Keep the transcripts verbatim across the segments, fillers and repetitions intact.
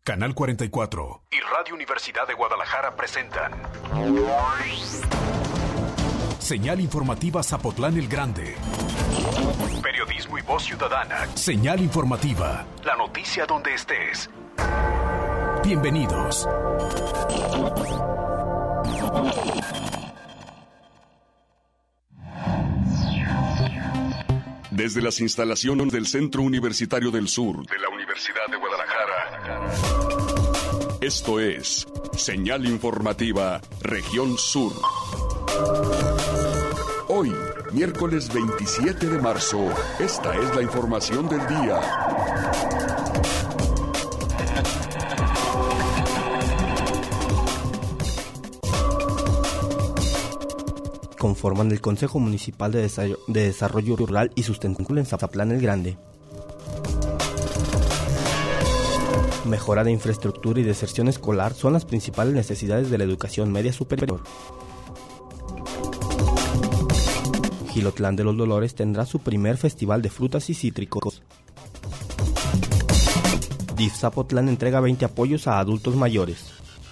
Canal cuarenta y cuatro y Radio Universidad de Guadalajara presentan Señal Informativa Zapotlán el Grande. Periodismo y voz ciudadana. Señal Informativa. La noticia donde estés. Bienvenidos. Desde las instalaciones del Centro Universitario del Sur de la Universidad de Guadalajara. Esto es Señal Informativa Región Sur. Hoy, miércoles veintisiete de marzo, esta es la información del día. Conforman el Consejo Municipal de Desarrollo, de Desarrollo Rural y Sustentable en Zapotlán el Grande. Mejora de infraestructura y deserción escolar son las principales necesidades de la educación media superior. Jilotlán de los Dolores tendrá su primer festival de frutas y cítricos. D I F Zapotlán entrega veinte apoyos a adultos mayores.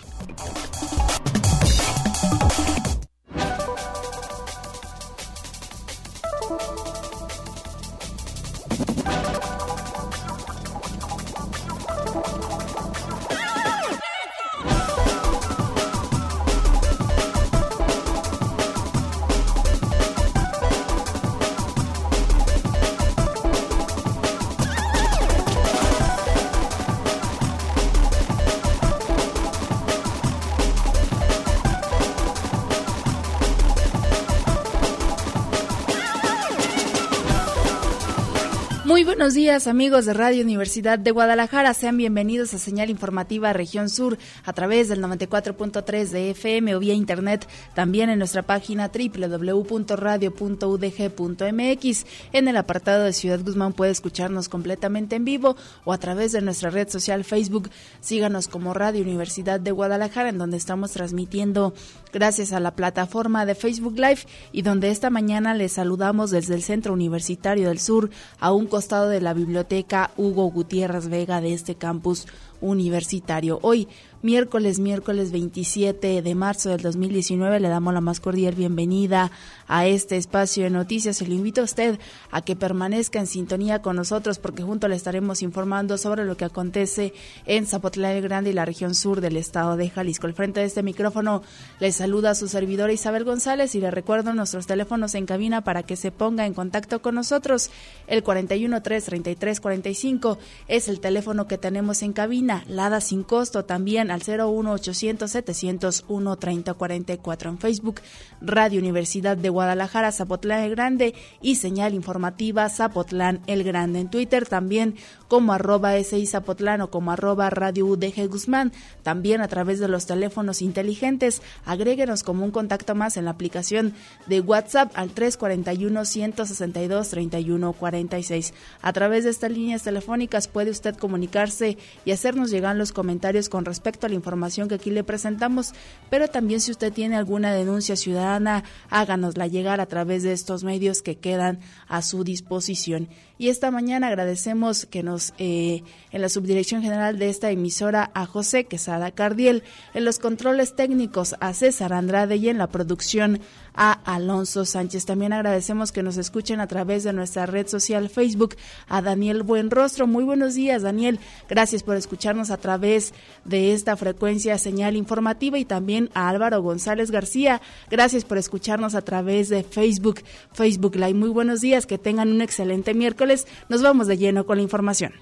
Muy buenos días, amigos de Radio Universidad de Guadalajara, sean bienvenidos a Señal Informativa Región Sur a través del noventa y cuatro punto tres de F M o vía internet, también en nuestra página doble u doble u doble u punto radio punto u d g punto m x. En el apartado de Ciudad Guzmán puede escucharnos completamente en vivo o a través de nuestra red social Facebook. Síganos como Radio Universidad de Guadalajara, en donde estamos transmitiendo gracias a la plataforma de Facebook Live y donde esta mañana les saludamos desde el Centro Universitario del Sur, a un costado de la Biblioteca Hugo Gutiérrez Vega de este campus universitario. Hoy, miércoles, miércoles veintisiete de marzo del dos mil diecinueve, le damos la más cordial bienvenida a este espacio de noticias. Se lo invito a usted a que permanezca en sintonía con nosotros, porque juntos le estaremos informando sobre lo que acontece en Zapotlán el Grande y la región sur del estado de Jalisco. Al frente de este micrófono le saluda a su servidora Isabel González y le recuerdo nuestros teléfonos en cabina para que se ponga en contacto con nosotros. El cuarenta y uno, tres, treinta y tres, cuarenta y cinco es el teléfono que tenemos en cabina. Lada sin costo también al cero uno ochocientos, setecientos uno, treinta, cuarenta y cuatro. En Facebook, Radio Universidad de Guadalajara, Zapotlán el Grande y Señal Informativa Zapotlán el Grande. En Twitter también como arroba S I Zapotlán o como arroba Radio U D G Guzmán. También a través de los teléfonos inteligentes, agréguenos como un contacto más en la aplicación de WhatsApp al tres cuarenta y uno, ciento sesenta y dos, treinta y uno, cuarenta y seis. A través de estas líneas telefónicas puede usted comunicarse y hacernos llegar los comentarios con respecto a la información que aquí le presentamos, pero también si usted tiene alguna denuncia ciudadana, háganosla llegar a través de estos medios que quedan a su disposición. Y esta mañana agradecemos que nos, eh, en la subdirección general de esta emisora, a José Quesada Cardiel, en los controles técnicos a César Andrade y en la producción a Alonso Sánchez. También agradecemos que nos escuchen a través de nuestra red social Facebook a Daniel Buenrostro. Muy buenos días, Daniel. Gracias por escucharnos a través de esta frecuencia Señal Informativa, y también a Álvaro González García. Gracias por escucharnos a través de Facebook, Facebook Live. Muy buenos días, que tengan un excelente miércoles. Nos vamos de lleno con la información.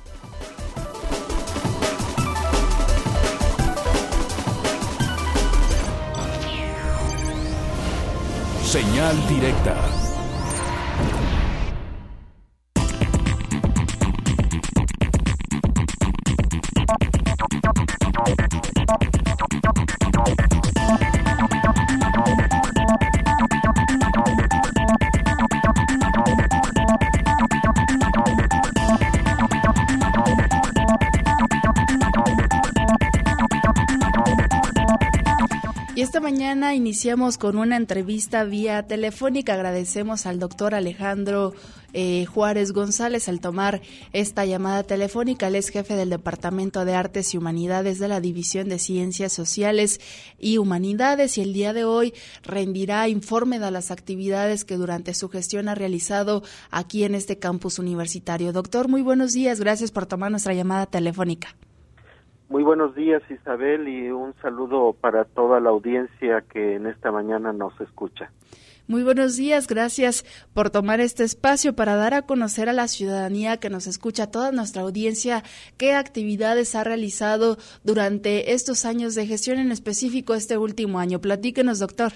Señal directa. esta mañana iniciamos con una entrevista vía telefónica. Agradecemos al doctor Alejandro eh, Juárez González al tomar esta llamada telefónica. Él es jefe del Departamento de Artes y Humanidades de la División de Ciencias Sociales y Humanidades, y el día de hoy rendirá informe de las actividades que durante su gestión ha realizado aquí en este campus universitario. Doctor, muy buenos días. Gracias por tomar nuestra llamada telefónica. Muy buenos días, Isabel, y un saludo para toda la audiencia que en esta mañana nos escucha. Muy buenos días, gracias por tomar este espacio para dar a conocer a la ciudadanía que nos escucha, a toda nuestra audiencia, qué actividades ha realizado durante estos años de gestión, en específico este último año. Platíquenos, doctor.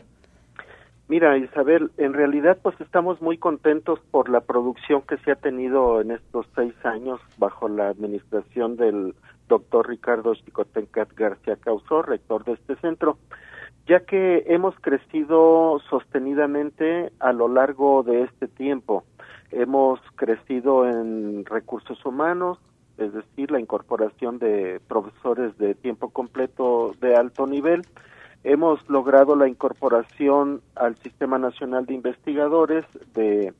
Mira, Isabel, en realidad pues estamos muy contentos por la producción que se ha tenido en estos seis años bajo la administración del doctor Ricardo Xicotencat García Causó, rector de este centro, ya que hemos crecido sostenidamente a lo largo de este tiempo. Hemos crecido en recursos humanos, es decir, la incorporación de profesores de tiempo completo de alto nivel. Hemos logrado la incorporación al Sistema Nacional de Investigadores de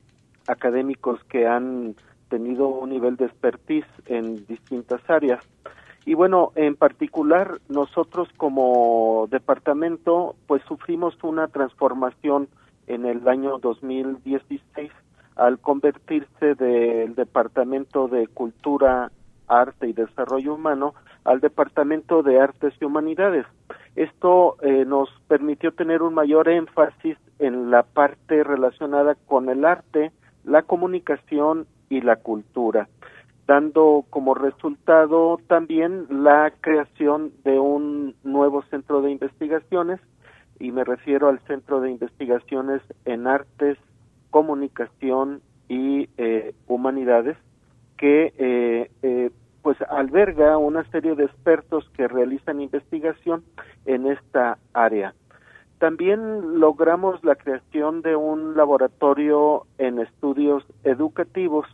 académicos que han tenido un nivel de expertise en distintas áreas. Y bueno, en particular, nosotros como departamento, pues sufrimos una transformación en el año dos mil dieciséis al convertirse del Departamento de Cultura, Arte y Desarrollo Humano al Departamento de Artes y Humanidades. Esto eh, nos permitió tener un mayor énfasis en la parte relacionada con el arte, la comunicación y la cultura, dando como resultado también la creación de un nuevo centro de investigaciones, y me refiero al Centro de Investigaciones en Artes, Comunicación y eh, Humanidades, que eh, eh, pues alberga una serie de expertos que realizan investigación en esta área. También logramos la creación de un laboratorio en estudios educativos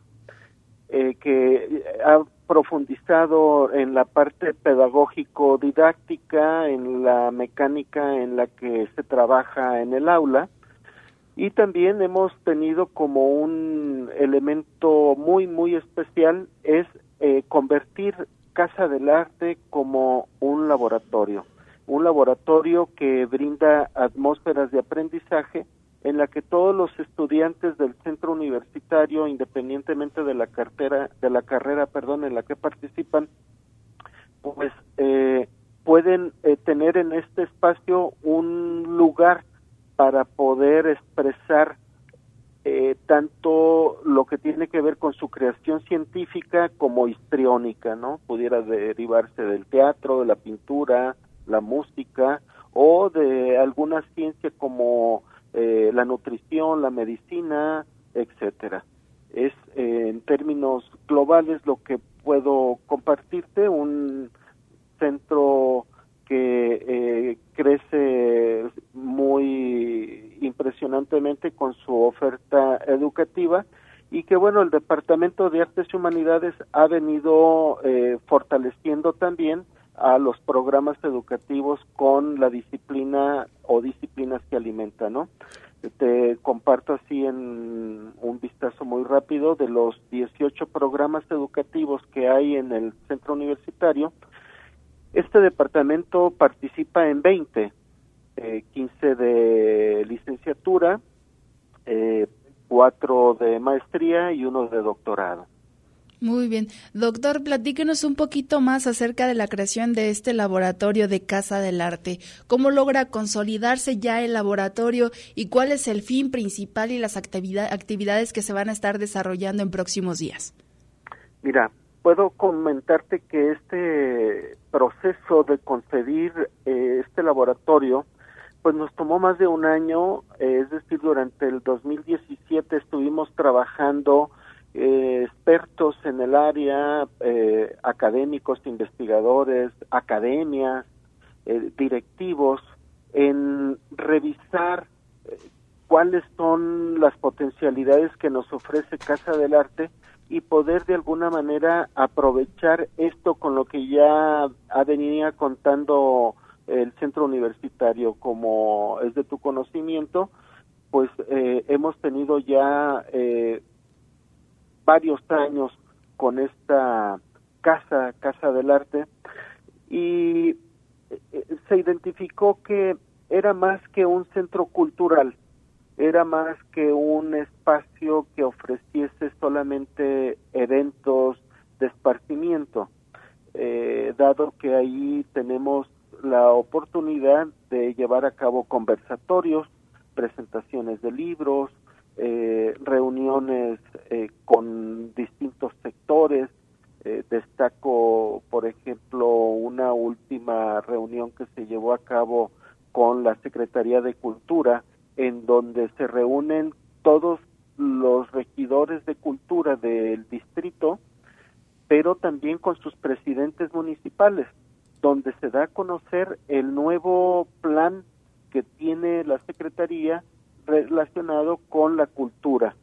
eh, que ha profundizado en la parte pedagógico-didáctica, en la mecánica en la que se trabaja en el aula, y también hemos tenido como un elemento muy, muy especial es eh, convertir Casa del Arte como un laboratorio. Un laboratorio que brinda atmósferas de aprendizaje en la que todos los estudiantes del centro universitario, independientemente de la cartera, de la carrera, perdón, en la que participan, pues eh, pueden eh, tener en este espacio un lugar para poder expresar eh, tanto lo que tiene que ver con su creación científica como histriónica, ¿no? Pudiera derivarse del teatro, de la pintura, la música, o de alguna ciencia como eh, la nutrición, la medicina, etcétera. Es eh, en términos globales lo que puedo compartirte, un centro que eh, crece muy impresionantemente con su oferta educativa, y que bueno, el Departamento de Artes y Humanidades ha venido eh, fortaleciendo también a los programas educativos con la disciplina o disciplinas que alimentan, ¿no? Te comparto así en un vistazo muy rápido de los dieciocho programas educativos que hay en el centro universitario. Este departamento participa en veinte, eh, quince de licenciatura, eh, cuatro de maestría y uno de doctorado. Muy bien. Doctor, platíquenos un poquito más acerca de la creación de este laboratorio de Casa del Arte. ¿Cómo logra consolidarse ya el laboratorio y cuál es el fin principal y las actividad, actividades que se van a estar desarrollando en próximos días? Mira, puedo comentarte que este proceso de concebir eh, este laboratorio pues nos tomó más de un año, eh, es decir, durante el dos mil diecisiete estuvimos trabajando Eh, expertos en el área, eh, académicos, investigadores, academias, eh, directivos, en revisar eh, cuáles son las potencialidades que nos ofrece Casa del Arte y poder de alguna manera aprovechar esto con lo que ya ha venido contando el centro universitario, como es de tu conocimiento, pues eh, hemos tenido ya eh, varios años con esta casa, Casa del Arte, y eh, se identificó que era más que un centro cultural, era más que un espacio que ofreciese solamente eventos de esparcimiento, eh, dado que ahí tenemos la oportunidad de llevar a cabo conversatorios, presentaciones de libros, eh, reuniones eh, con distintos sectores. Eh, destaco, por ejemplo, una última reunión que se llevó a cabo con la Secretaría de Cultura, en donde se reúnen todos los regidores de cultura del distrito, pero también con sus presidentes municipales, donde se da a conocer el nuevo plan que tiene la Secretaría relacionado con la cultura.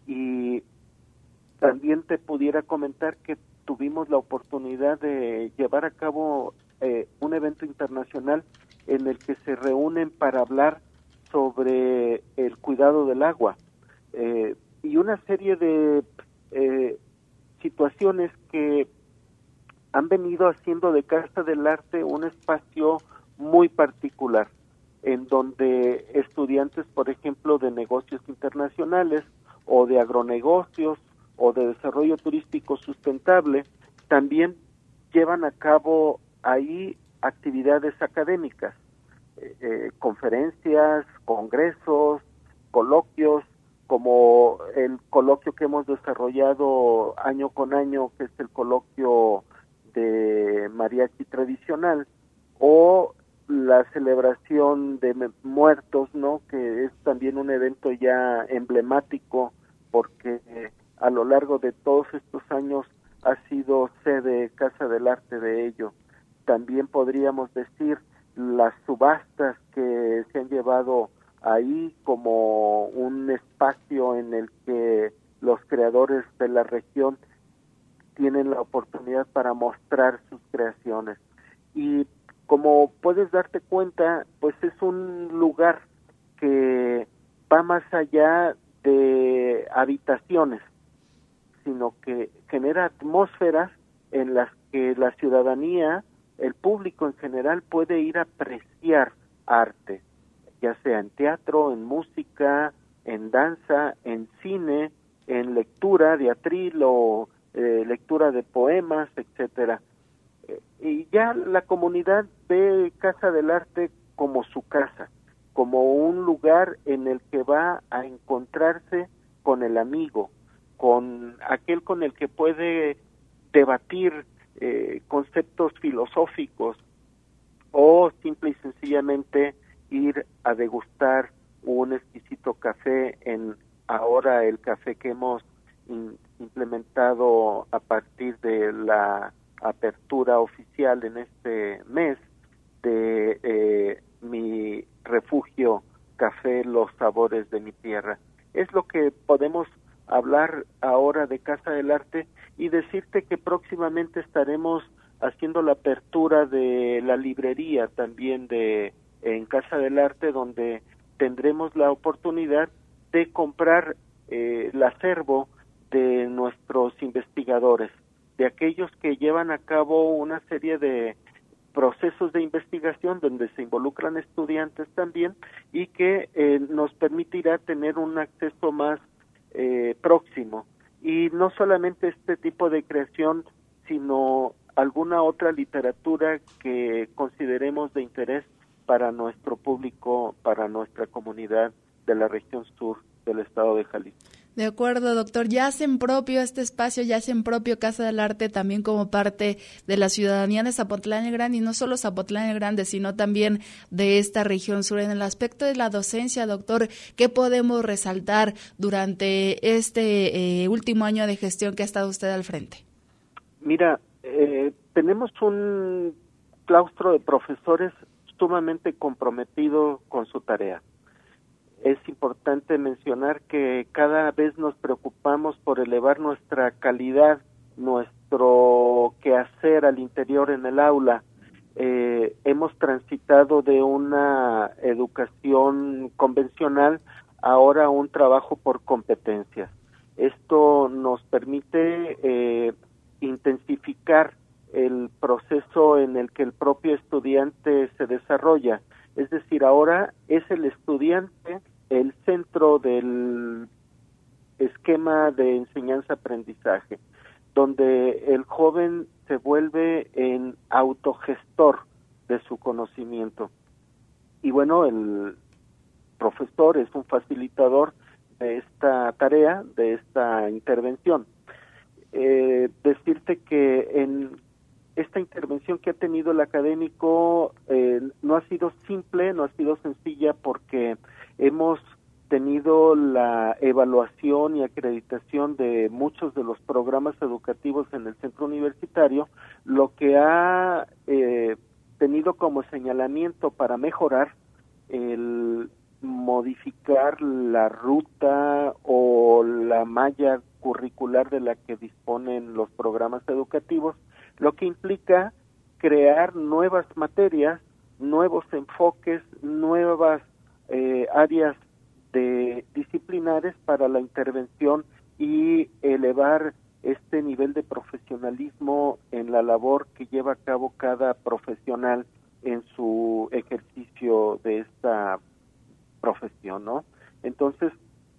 Y también te pudiera comentar que tuvimos la oportunidad de llevar a cabo eh, un evento internacional en el que se reúnen para hablar sobre el cuidado del agua eh, y una serie de eh, situaciones que han venido haciendo de Casa del Arte un espacio muy particular, en donde estudiantes, por ejemplo, de negocios internacionales o de agronegocios o de desarrollo turístico sustentable, también llevan a cabo ahí actividades académicas, eh, eh, conferencias, congresos, coloquios, como el coloquio que hemos desarrollado año con año, que es el coloquio de mariachi tradicional, o la celebración de muertos, ¿no?, que es también un evento ya emblemático, porque eh, a lo largo de todos estos años ha sido sede Casa del Arte de ello. También podríamos decir las subastas que se han llevado ahí como un espacio en el que los creadores de la región tienen la oportunidad para mostrar sus creaciones. Y como puedes darte cuenta, pues es un lugar que va más allá de habitaciones, sino que genera atmósferas en las que la ciudadanía, el público en general, puede ir a apreciar arte, ya sea en teatro, en música, en danza, en cine, en lectura de atril o eh, lectura de poemas, etcétera. Eh, y ya la comunidad ve Casa del Arte como su casa, como un lugar en el que va a encontrarse con el amigo, con aquel con el que puede debatir eh, conceptos filosóficos o simple y sencillamente ir a degustar un exquisito café en ahora el café que hemos in, implementado a partir de la apertura oficial en este mes de eh, mi refugio café Los Sabores de mi Tierra. Es lo que podemos hablar ahora de Casa del Arte y decirte que próximamente estaremos haciendo la apertura de la librería también de en Casa del Arte, donde tendremos la oportunidad de comprar eh, el acervo de nuestros investigadores, de aquellos que llevan a cabo una serie de procesos de investigación donde se involucran estudiantes también y que eh, nos permitirá tener un acceso más eh, próximo. Y no solamente este tipo de creación, sino alguna otra literatura que consideremos de interés para nuestro público, para nuestra comunidad de la región sur del estado de Jalisco. De acuerdo, doctor. Ya hacen propio este espacio, ya hacen propio Casa del Arte también como parte de la ciudadanía de Zapotlán el Grande, y no solo Zapotlán el Grande, sino también de esta región sur. En el aspecto de la docencia, doctor, ¿qué podemos resaltar durante este eh, último año de gestión que ha estado usted al frente? Mira, eh, tenemos un claustro de profesores sumamente comprometido con su tarea. Es importante mencionar que cada vez nos preocupamos por elevar nuestra calidad, nuestro quehacer al interior en el aula, eh, hemos transitado de una educación convencional ahora a un trabajo por competencias. Esto nos permite eh, intensificar el proceso en el que el propio estudiante se desarrolla. Es decir, ahora es el estudiante el centro del esquema de enseñanza-aprendizaje, donde el joven se vuelve en autogestor de su conocimiento. Y bueno, el profesor es un facilitador de esta tarea, de esta intervención. Eh, decirte que en esta intervención que ha tenido el académico eh, no ha sido simple, no ha sido sencilla, porque hemos tenido la evaluación y acreditación de muchos de los programas educativos en el centro universitario, lo que ha eh, tenido como señalamiento para mejorar el modificar la ruta o la malla curricular de la que disponen los programas educativos, lo que implica crear nuevas materias, nuevos enfoques, nuevas eh, áreas de disciplinares para la intervención y elevar este nivel de profesionalismo en la labor que lleva a cabo cada profesional en su ejercicio de esta profesión, ¿no? Entonces,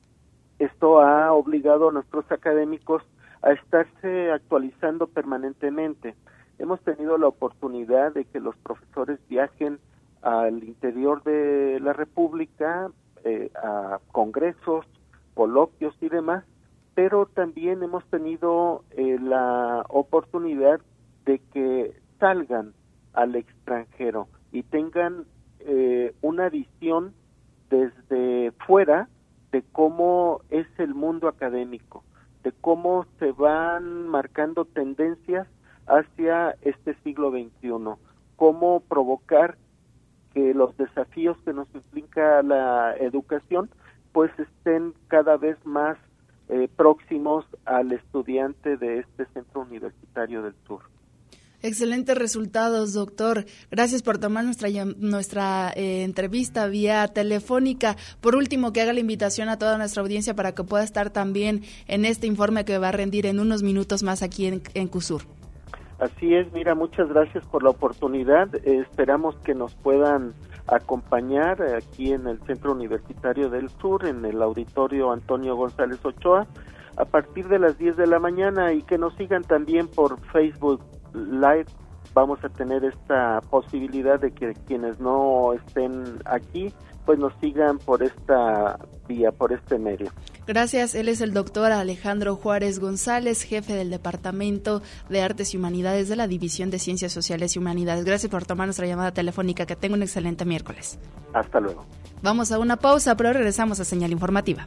esto ha obligado a nuestros académicos a estarse actualizando permanentemente. Hemos tenido la oportunidad de que los profesores viajen al interior de la República, eh, a congresos, coloquios y demás, pero también hemos tenido eh, la oportunidad de que salgan al extranjero y tengan eh, una visión desde fuera de cómo es el mundo académico, de cómo se van marcando tendencias hacia este siglo veintiuno, cómo provocar que los desafíos que nos implica la educación pues estén cada vez más eh, próximos al estudiante de este centro universitario del sur. Excelentes resultados, doctor. Gracias por tomar nuestra nuestra eh, entrevista vía telefónica. Por último, que haga la invitación a toda nuestra audiencia para que pueda estar también en este informe que va a rendir en unos minutos más aquí en, en CUSUR. Así es, mira, muchas gracias por la oportunidad. Eh, esperamos que nos puedan acompañar aquí en el Centro Universitario del Sur, en el Auditorio Antonio González Ochoa, a partir de las diez de la mañana, y que nos sigan también por Facebook Live. Vamos a tener esta posibilidad de que quienes no estén aquí pues nos sigan por esta vía, por este medio. Gracias. Él es el doctor Alejandro Juárez González, jefe del Departamento de Artes y Humanidades de la División de Ciencias Sociales y Humanidades. Gracias por tomar nuestra llamada telefónica. Que tenga un excelente miércoles. Hasta luego. Vamos a una pausa, pero regresamos a Señal Informativa.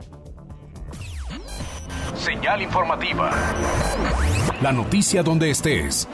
Señal Informativa. La noticia donde estés.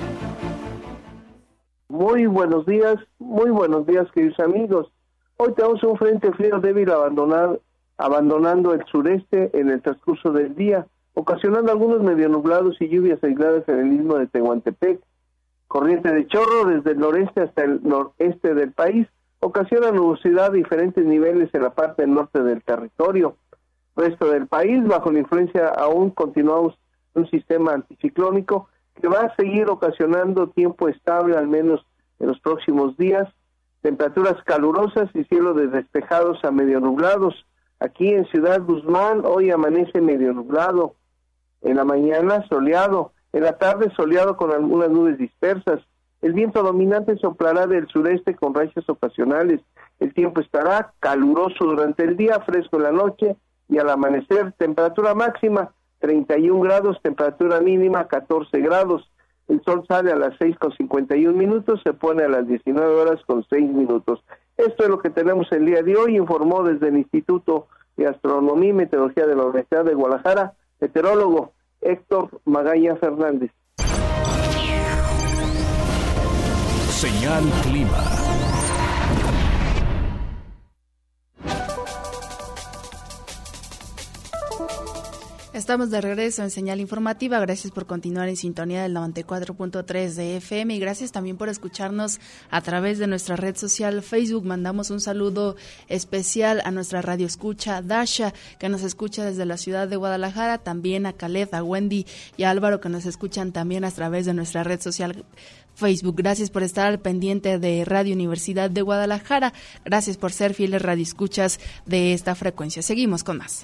Muy buenos días, muy buenos días, queridos amigos. Hoy tenemos un frente frío débil abandonar, abandonando el sureste en el transcurso del día, ocasionando algunos medio nublados y lluvias aisladas en el istmo de Tehuantepec. Corriente de chorro desde el noreste hasta el noreste del país ocasiona nubosidad a diferentes niveles en la parte norte del territorio. Resto del país, bajo la influencia aún continuamos un sistema anticiclónico que va a seguir ocasionando tiempo estable al menos en los próximos días, temperaturas calurosas y cielos despejados a medio nublados. Aquí en Ciudad Guzmán hoy amanece medio nublado, en la mañana soleado, en la tarde soleado con algunas nubes dispersas. El viento dominante soplará del sureste con rachas ocasionales. El tiempo estará caluroso durante el día, fresco en la noche y al amanecer. Temperatura máxima treinta y un grados, temperatura mínima catorce grados. El sol sale a las seis con cincuenta y un minutos, se pone a las diecinueve horas con seis minutos. Esto es lo que tenemos el día de hoy, informó desde el Instituto de Astronomía y Meteorología de la Universidad de Guadalajara, meteorólogo Héctor Magaña Fernández. Señal Clima. Está Estamos de regreso en Señal Informativa. Gracias por continuar en sintonía del noventa y cuatro punto tres de F M y gracias también por escucharnos a través de nuestra red social Facebook. Mandamos un saludo especial a nuestra radio escucha Dasha, que nos escucha desde la ciudad de Guadalajara, también a Caled, a Wendy y a Álvaro, que nos escuchan también a través de nuestra red social Facebook. Gracias por estar al pendiente de Radio Universidad de Guadalajara. Gracias por ser fieles radioescuchas de esta frecuencia. Seguimos con más.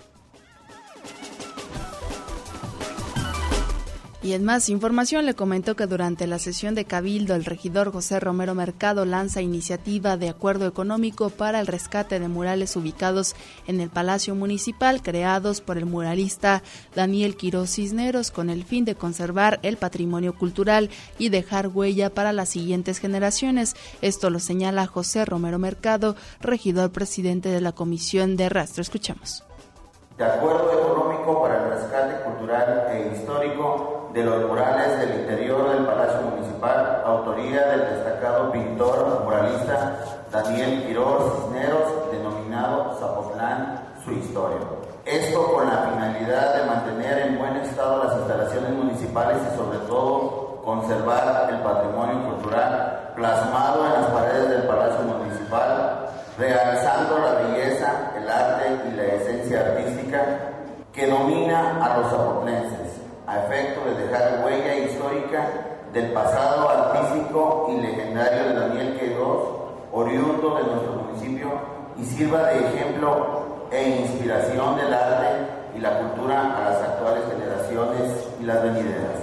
Y en más información le comentó que durante la sesión de Cabildo el regidor José Romero Mercado lanza iniciativa de acuerdo económico para el rescate de murales ubicados en el Palacio Municipal creados por el muralista Daniel Quiroz Cisneros con el fin de conservar el patrimonio cultural y dejar huella para las siguientes generaciones. Esto lo señala José Romero Mercado, regidor presidente de la Comisión de Rastro. Escuchamos. De acuerdo económico para el rescate cultural e histórico de los murales del interior del Palacio Municipal, autoría del destacado pintor muralista Daniel Quiroz Cisneros, denominado Zapotlán, su historia. Esto con la finalidad de mantener en buen estado las instalaciones municipales y sobre todo conservar el patrimonio cultural plasmado en las paredes del Palacio Municipal, realzando la belleza, el arte y la esencia artística que domina a los zapotlenses, a efecto de dejar huella histórica del pasado artístico y legendario de Daniel Quiroz, oriundo de nuestro municipio, y sirva de ejemplo e inspiración del arte y la cultura a las actuales generaciones y las venideras.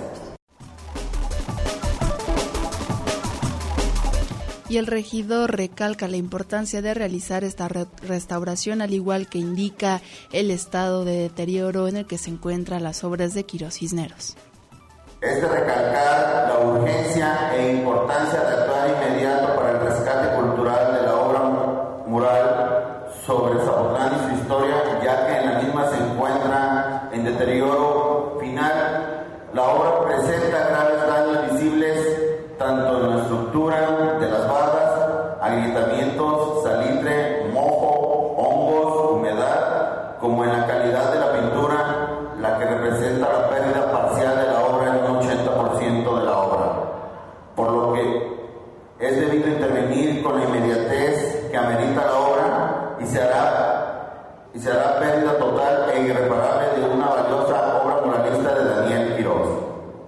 Y el regidor recalca la importancia de realizar esta re- restauración, al igual que indica el estado de deterioro en el que se encuentran las obras de Quiroz Cisneros. Es de recalcar la urgencia e importancia de actuar inmediato para el rescate cultural de la obra mural sobre Zapotlán y su historia, ya que en la misma se encuentra en deterioro final. La obra presenta graves daños visibles tanto en la estructura de las bardas, agrietamientos, salitre, mojo, hongos, humedad, como en la calidad de la pintura, la que representa la pérdida parcial de la obra en un ochenta por ciento de la obra, por lo que es debido intervenir con la inmediatez que amerita la obra y se hará, y se hará pérdida total e irreparable de una valiosa obra muralista de Daniel Quiroz.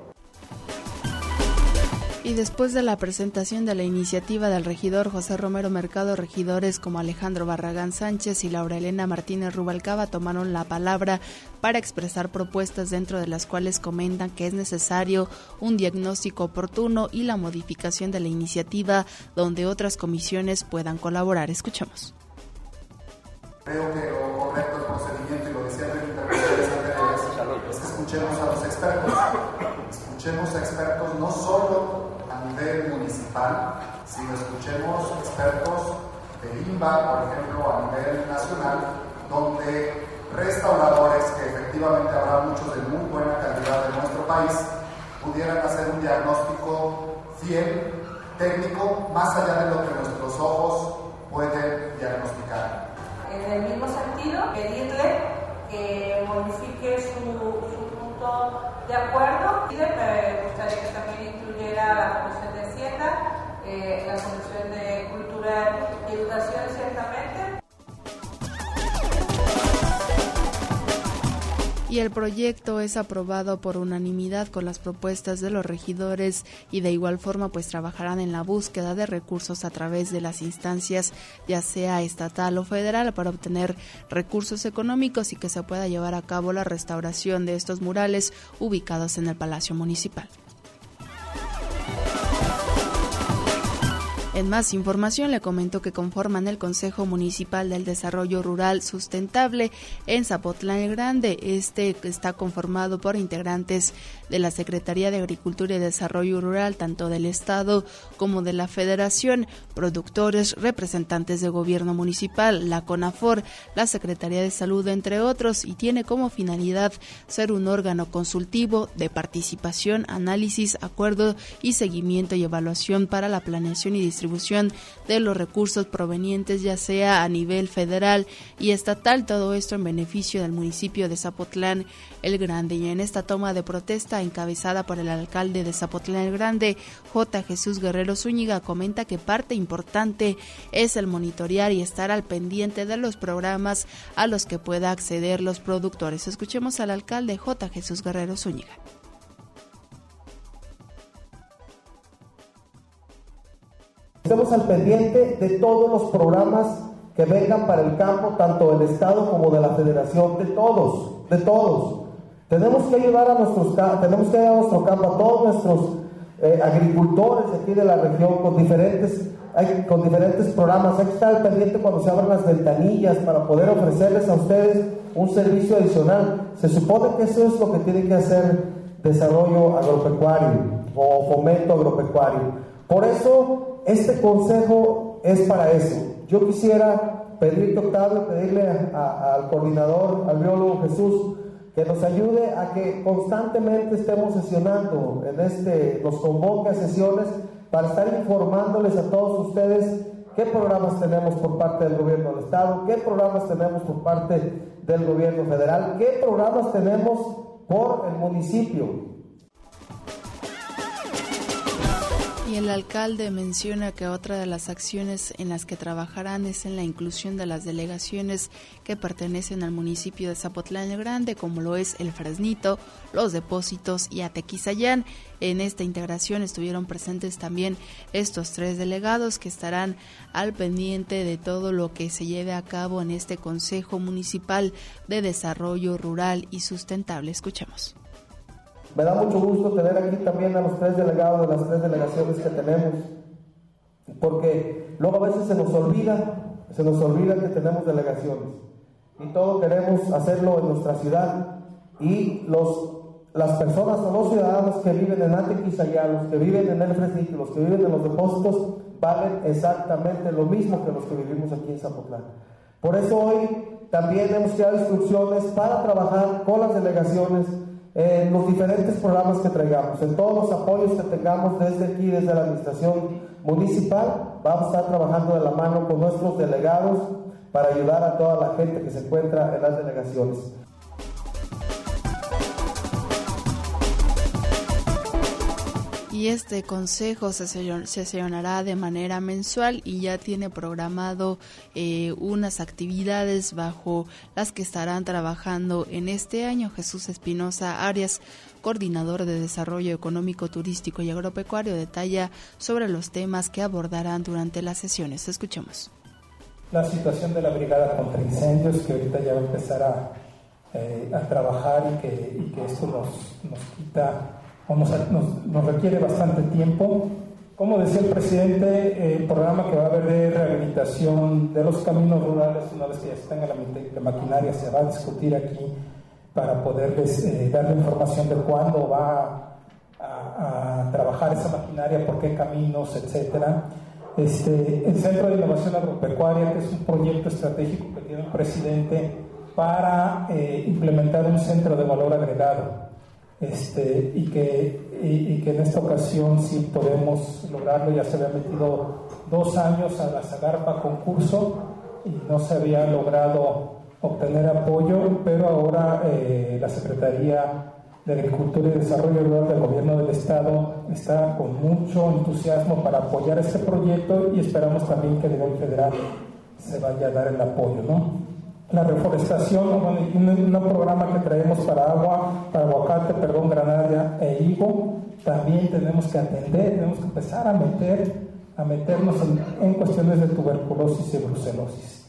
Y después de la presentación de la iniciativa del regidor José Romero Mercado, regidores como Alejandro Barragán Sánchez y Laura Elena Martínez Rubalcaba tomaron la palabra para expresar propuestas, dentro de las cuales comentan que es necesario un diagnóstico oportuno y la modificación de la iniciativa donde otras comisiones puedan colaborar. Escuchamos. Creo que lo correcto del procedimiento, y lo decía en intervenciones anteriores, es que escuchemos a los expertos. Escuchemos a expertos no solo a nivel municipal, sino escuchemos expertos del I N B A, por ejemplo, a nivel nacional, donde restauradores, que efectivamente habrá muchos de muy buena calidad de nuestro país, pudieran hacer un diagnóstico fiel, técnico, más allá de lo que nuestros ojos pueden diagnosticar. En el mismo sentido, pedirle que modifique su, su punto de acuerdo, y me gustaría que también incluyera la Comisión de Hacienda, eh, la Comisión de Cultura y Educación, ciertamente. Y el proyecto es aprobado por unanimidad con las propuestas de los regidores, y de igual forma pues trabajarán en la búsqueda de recursos a través de las instancias, ya sea estatal o federal, para obtener recursos económicos y que se pueda llevar a cabo la restauración de estos murales ubicados en el Palacio Municipal. En más información le comento que conforman el Consejo Municipal del Desarrollo Rural Sustentable en Zapotlán el Grande. Este está conformado por integrantes de la Secretaría de Agricultura y Desarrollo Rural, tanto del Estado como de la Federación, productores, representantes de gobierno municipal, la CONAFOR, la Secretaría de Salud, entre otros, y tiene como finalidad ser un órgano consultivo de participación, análisis, acuerdo y seguimiento y evaluación para la planeación y distribución distribución de los recursos provenientes ya sea a nivel federal y estatal, todo esto en beneficio del municipio de Zapotlán el Grande. Y en esta toma de protesta encabezada por el alcalde de Zapotlán el Grande, J. Jesús Guerrero Zúñiga, comenta que parte importante es el monitorear y estar al pendiente de los programas a los que pueda acceder los productores. Escuchemos al alcalde J. Jesús Guerrero Zúñiga. Estemos al pendiente de todos los programas que vengan para el campo, tanto del Estado como de la Federación, de todos, de todos. Tenemos que ayudar a nuestros, tenemos que ayudar a nuestro campo, a todos nuestros eh, agricultores de aquí de la región con diferentes, hay, con diferentes programas. Hay que estar al pendiente cuando se abran las ventanillas para poder ofrecerles a ustedes un servicio adicional. Se supone que eso es lo que tiene que hacer desarrollo agropecuario o fomento agropecuario. Por eso, este consejo es para eso. Yo quisiera pedirte, Octavio, pedirle a, a, al coordinador, al biólogo Jesús, que nos ayude a que constantemente estemos sesionando, en este, nos convoque a sesiones para estar informándoles a todos ustedes qué programas tenemos por parte del gobierno del Estado, qué programas tenemos por parte del gobierno federal, qué programas tenemos por el municipio. Y el alcalde menciona que otra de las acciones en las que trabajarán es en la inclusión de las delegaciones que pertenecen al municipio de Zapotlán el Grande, como lo es el Fresnito, Los Depósitos y Atequizayán. En esta integración estuvieron presentes también estos tres delegados que estarán al pendiente de todo lo que se lleve a cabo en este Consejo Municipal de Desarrollo Rural y Sustentable. Escuchemos. Me da mucho gusto tener aquí también a los tres delegados de las tres delegaciones que tenemos, porque luego a veces se nos olvida, se nos olvida que tenemos delegaciones y todo queremos hacerlo en nuestra ciudad, y los, las personas o los ciudadanos que viven en Atequizayán, los que viven en el Fresnito, los que viven en Los Depósitos, valen exactamente lo mismo que los que vivimos aquí en Zapotlán. Por eso hoy también hemos creado instrucciones para trabajar con las delegaciones en los diferentes programas que traigamos, en todos los apoyos que tengamos desde aquí, desde la administración municipal. Vamos a estar trabajando de la mano con nuestros delegados para ayudar a toda la gente que se encuentra en las delegaciones. Y este consejo se sesionará de manera mensual y ya tiene programado eh, unas actividades bajo las que estarán trabajando en este año. Jesús Espinosa Arias, coordinador de Desarrollo Económico, Turístico y Agropecuario, detalla sobre los temas que abordarán durante las sesiones. Escuchemos. La situación de la Brigada contra Incendios, que ahorita ya va a empezar a, eh, a trabajar y que, y que esto nos, nos quita o nos, nos, nos requiere bastante tiempo. Como decía el presidente, el programa que va a haber de rehabilitación de los caminos rurales, una vez que ya se tenga la, la maquinaria, se va a discutir aquí para poderles eh, dar la información de cuándo va a, a trabajar esa maquinaria, por qué caminos, etcétera. Este, el Centro de Innovación Agropecuaria, que es un proyecto estratégico que tiene el presidente para eh, implementar un centro de valor agregado. Este, y, que, y, y que en esta ocasión sí podemos lograrlo. Ya se había metido dos años a la Zagarpa concurso y no se había logrado obtener apoyo, pero ahora eh, la Secretaría de Agricultura y Desarrollo Rural del Gobierno del Estado está con mucho entusiasmo para apoyar este proyecto, y esperamos también que a nivel federal se vaya a dar el apoyo, ¿no? La reforestación, bueno, un, un programa que traemos para agua, para aguacate, perdón, granada e higo, también tenemos que atender, tenemos que empezar a meter, a meternos en, en cuestiones de tuberculosis y brucelosis.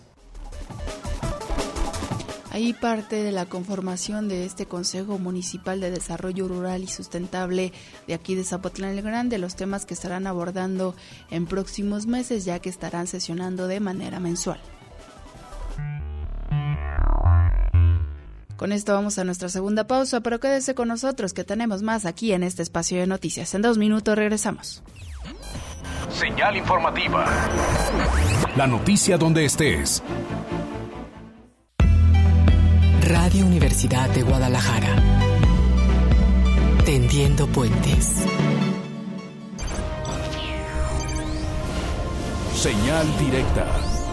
Ahí parte de la conformación de este Consejo Municipal de Desarrollo Rural y Sustentable de aquí de Zapotlán el Grande, los temas que estarán abordando en próximos meses, ya que estarán sesionando de manera mensual. Con esto vamos a nuestra segunda pausa, pero quédese con nosotros que tenemos más aquí en este espacio de noticias. En dos minutos regresamos. Señal informativa. La noticia donde estés. Radio Universidad de Guadalajara. Tendiendo puentes. Señal directa.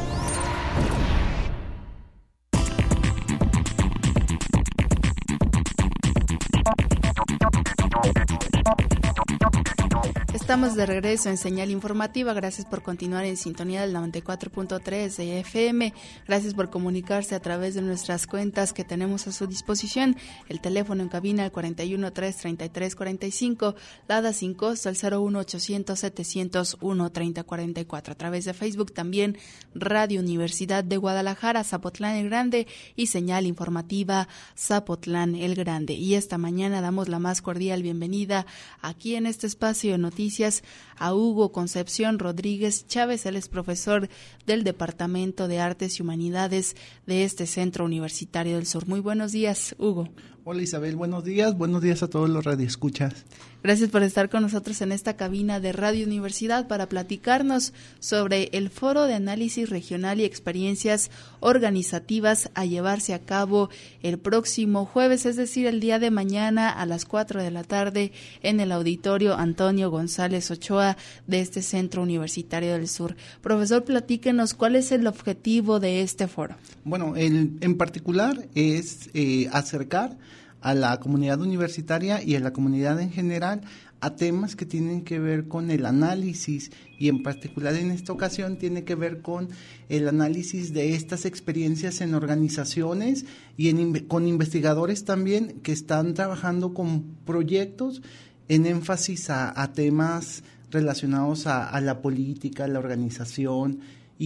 Estamos de regreso en Señal Informativa. Gracias por continuar en sintonía del noventa y cuatro punto tres de F M. Gracias por comunicarse a través de nuestras cuentas que tenemos a su disposición. El teléfono en cabina al cuarenta y uno, tres treinta y tres cuarenta y cinco, Lada sin costo al cero uno ochocientos, setecientos uno, treinta cuarenta y cuatro. A través de Facebook también Radio Universidad de Guadalajara, Zapotlán el Grande, y Señal Informativa Zapotlán el Grande. Y esta mañana damos la más cordial bienvenida aquí en este espacio de noticias a Hugo Concepción Rodríguez Chávez. Él es profesor del Departamento de Artes y Humanidades de este Centro Universitario del Sur. Muy buenos días, Hugo. Hola Isabel, buenos días, buenos días a todos los radioescuchas. Gracias por estar con nosotros en esta cabina de Radio Universidad para platicarnos sobre el Foro de Análisis Regional y Experiencias Organizativas a llevarse a cabo el próximo jueves, es decir, el día de mañana a las cuatro de la tarde en el Auditorio Antonio González Ochoa de este Centro Universitario del Sur. Profesor, platíquenos cuál es el objetivo de este foro. Bueno, el, en particular es eh, acercar a la comunidad universitaria y a la comunidad en general a temas que tienen que ver con el análisis, y en particular en esta ocasión tiene que ver con el análisis de estas experiencias en organizaciones y en, con investigadores también que están trabajando con proyectos en énfasis a, a temas relacionados a, a la política, a la organización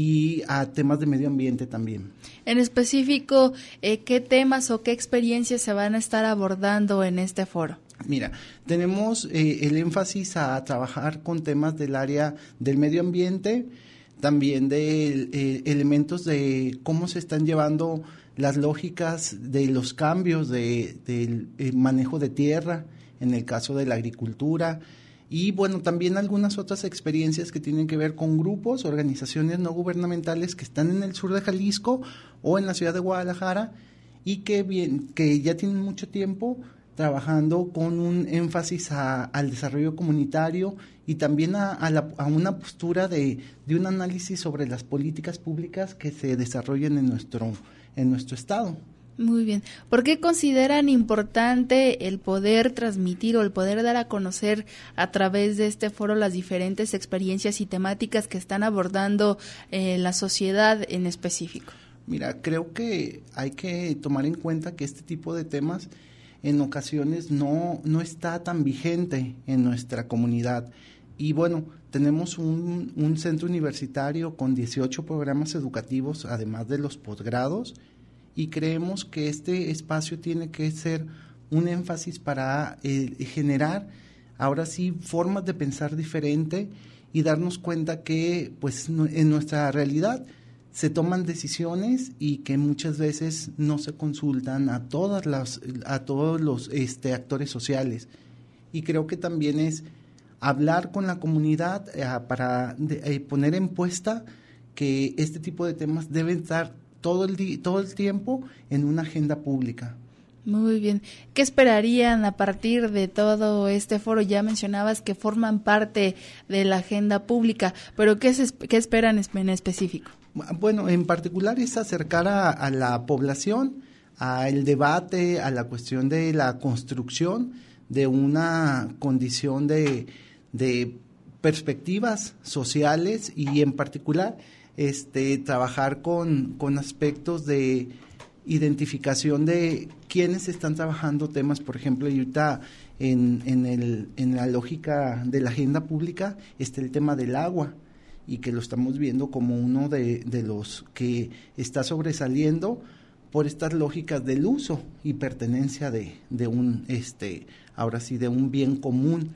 y a temas de medio ambiente también. En específico, eh, ¿qué temas o qué experiencias se van a estar abordando en este foro? Mira, tenemos eh, el énfasis a trabajar con temas del área del medio ambiente, también de eh, elementos de cómo se están llevando las lógicas de los cambios de, del eh, manejo de tierra, en el caso de la agricultura, y bueno, también algunas otras experiencias que tienen que ver con grupos, organizaciones no gubernamentales que están en el sur de Jalisco o en la ciudad de Guadalajara y que, bien, que ya tienen mucho tiempo trabajando con un énfasis a, al desarrollo comunitario y también a, a, la, a una postura de, de un análisis sobre las políticas públicas que se desarrollen en nuestro, en nuestro estado. Muy bien. ¿Por qué consideran importante el poder transmitir o el poder dar a conocer a través de este foro las diferentes experiencias y temáticas que están abordando eh, la sociedad en específico? Mira, creo que hay que tomar en cuenta que este tipo de temas en ocasiones no, no está tan vigente en nuestra comunidad. Y bueno, tenemos un, un centro universitario con dieciocho programas educativos, además de los posgrados, y creemos que este espacio tiene que ser un énfasis para eh, generar, ahora sí, formas de pensar diferente y darnos cuenta que pues en nuestra realidad se toman decisiones y que muchas veces no se consultan a todas las a todos los este, actores sociales. Y creo que también es hablar con la comunidad eh, para de, eh, poner en puesta que este tipo de temas deben estar todo el di- todo el tiempo en una agenda pública. Muy bien. ¿Qué esperarían a partir de todo este foro? Ya mencionabas que forman parte de la agenda pública, pero ¿qué, es, qué esperan en específico? Bueno, en particular es acercar a, a la población al debate, a la cuestión de la construcción de una condición de, de perspectivas sociales y en particular Este, trabajar con, con aspectos de identificación de quiénes están trabajando temas, por ejemplo, y ahorita en, en, el, en la lógica de la agenda pública está el tema del agua y que lo estamos viendo como uno de, de los que está sobresaliendo por estas lógicas del uso y pertenencia de, de un, este, ahora sí, de un bien común.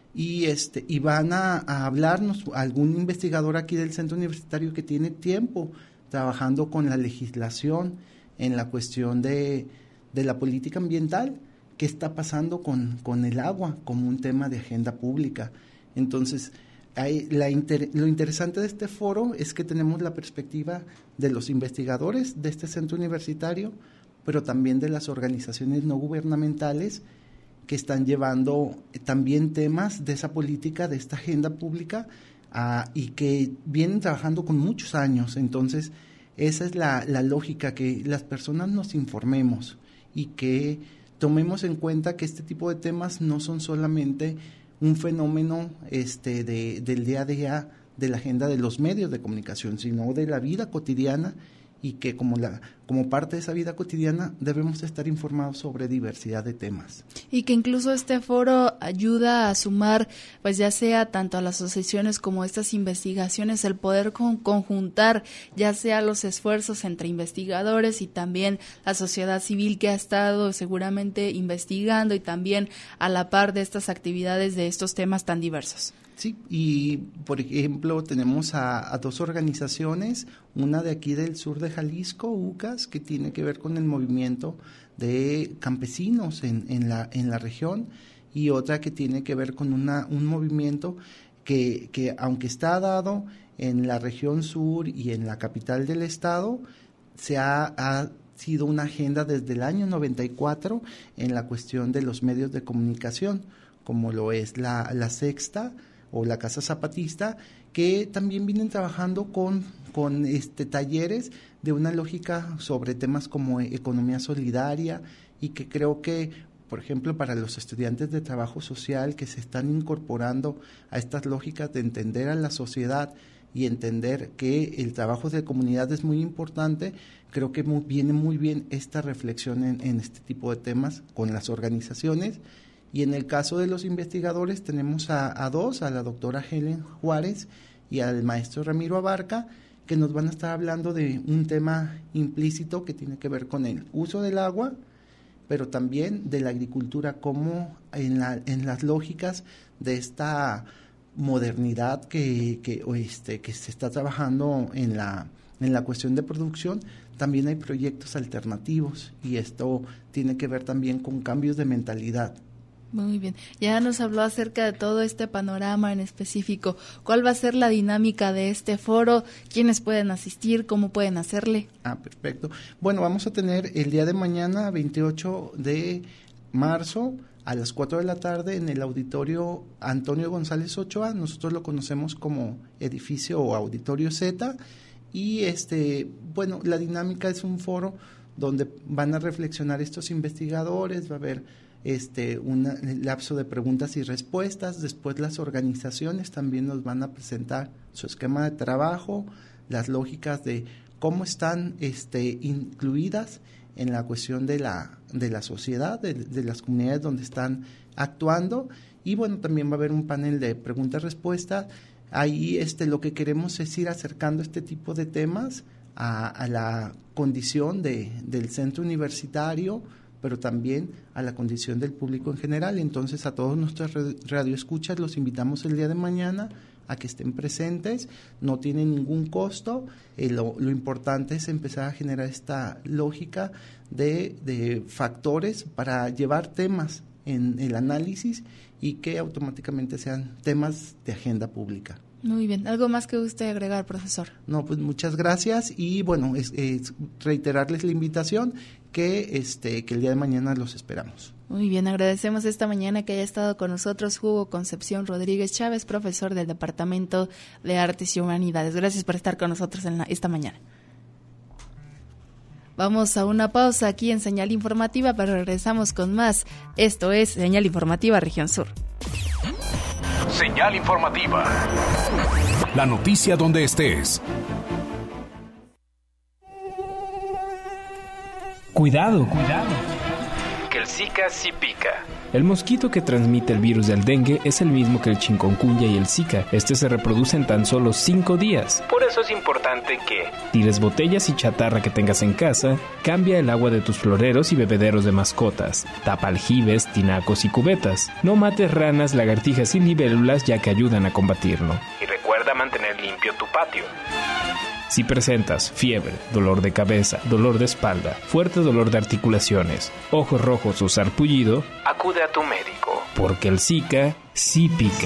Y este y van a, a hablarnos algún investigador aquí del centro universitario que tiene tiempo trabajando con la legislación en la cuestión de, de la política ambiental, qué está pasando con, con el agua como un tema de agenda pública. Entonces, hay la inter, lo interesante de este foro es que tenemos la perspectiva de los investigadores de este centro universitario, pero también de las organizaciones no gubernamentales que están llevando también temas de esa política, de esta agenda pública uh, y que vienen trabajando con muchos años. Entonces, esa es la, la lógica, que las personas nos informemos y que tomemos en cuenta que este tipo de temas no son solamente un fenómeno este, de, del día a día de la agenda de los medios de comunicación, sino de la vida cotidiana, y que como la como parte de esa vida cotidiana debemos estar informados sobre diversidad de temas. Y que incluso este foro ayuda a sumar, pues ya sea tanto a las asociaciones como a estas investigaciones, el poder con, conjuntar ya sea los esfuerzos entre investigadores y también la sociedad civil que ha estado seguramente investigando y también a la par de estas actividades de estos temas tan diversos. Sí, y por ejemplo tenemos a, a dos organizaciones, una de aquí del sur de Jalisco, U C A S, que tiene que ver con el movimiento de campesinos en, en, la, en la región, y otra que tiene que ver con una, un movimiento que, que aunque está dado en la región sur y en la capital del estado, se ha, ha sido una agenda desde el año noventa y cuatro en la cuestión de los medios de comunicación, como lo es la, la Sexta o la Casa Zapatista, que también vienen trabajando con, con este, talleres de una lógica sobre temas como economía solidaria, y que creo que, por ejemplo, para los estudiantes de trabajo social que se están incorporando a estas lógicas de entender a la sociedad y entender que el trabajo de comunidad es muy importante, creo que muy, viene muy bien esta reflexión en, en este tipo de temas con las organizaciones. Y en el caso de los investigadores tenemos a, a dos, a la doctora Helen Juárez y al maestro Ramiro Abarca, que nos van a estar hablando de un tema implícito que tiene que ver con el uso del agua, pero también de la agricultura, como en, la, en las lógicas de esta modernidad que, que, este, que se está trabajando en la, en la cuestión de producción, también hay proyectos alternativos, y esto tiene que ver también con cambios de mentalidad. Muy bien, ya nos habló acerca de todo este panorama en específico. ¿Cuál va a ser la dinámica de este foro? ¿Quiénes pueden asistir? ¿Cómo pueden hacerle? Ah, perfecto. Bueno, vamos a tener el día de mañana, veintiocho de marzo, a las cuatro de la tarde, en el auditorio Antonio González Ochoa. Nosotros lo conocemos como edificio o auditorio Z. Y este, bueno, la dinámica es un foro donde van a reflexionar estos investigadores, va a haber este un lapso de preguntas y respuestas. Después las organizaciones también nos van a presentar su esquema de trabajo, las lógicas de cómo están este incluidas en la cuestión de la de la sociedad, de, de las comunidades donde están actuando. Y bueno, también va a haber un panel de preguntas-respuestas. Ahí este lo que queremos es ir acercando este tipo de temas a, a la condición de del centro universitario, pero también a la condición del público en general. Entonces, a todos nuestros radioescuchas los invitamos el día de mañana a que estén presentes. No tiene ningún costo. Eh, lo, lo importante es empezar a generar esta lógica de, de factores para llevar temas en el análisis y que automáticamente sean temas de agenda pública. Muy bien. ¿Algo más que guste agregar, profesor? No, pues muchas gracias, y bueno, es, es reiterarles la invitación que este que el día de mañana los esperamos. Muy bien, agradecemos esta mañana que haya estado con nosotros Hugo Concepción Rodríguez Chávez, profesor del Departamento de Artes y Humanidades. Gracias por estar con nosotros en la, esta mañana. Vamos a una pausa aquí en Señal Informativa, pero regresamos con más. Esto es Señal Informativa Región Sur. Señal Informativa. La noticia donde estés. Cuidado, cuidado. Que el Zika sí pica. El mosquito que transmite el virus del dengue es el mismo que el chikungunya y el Zika. Este se reproduce en tan solo cinco días. Por eso es importante que tires botellas y chatarra que tengas en casa, cambia el agua de tus floreros y bebederos de mascotas, tapa aljibes, tinacos y cubetas. No mates ranas, lagartijas y libélulas, ya que ayudan a combatirlo. Y recuerda mantener limpio tu patio. Si presentas fiebre, dolor de cabeza, dolor de espalda, fuerte dolor de articulaciones, ojos rojos o sarpullido, acude a tu médico. Porque el Zika sí pica.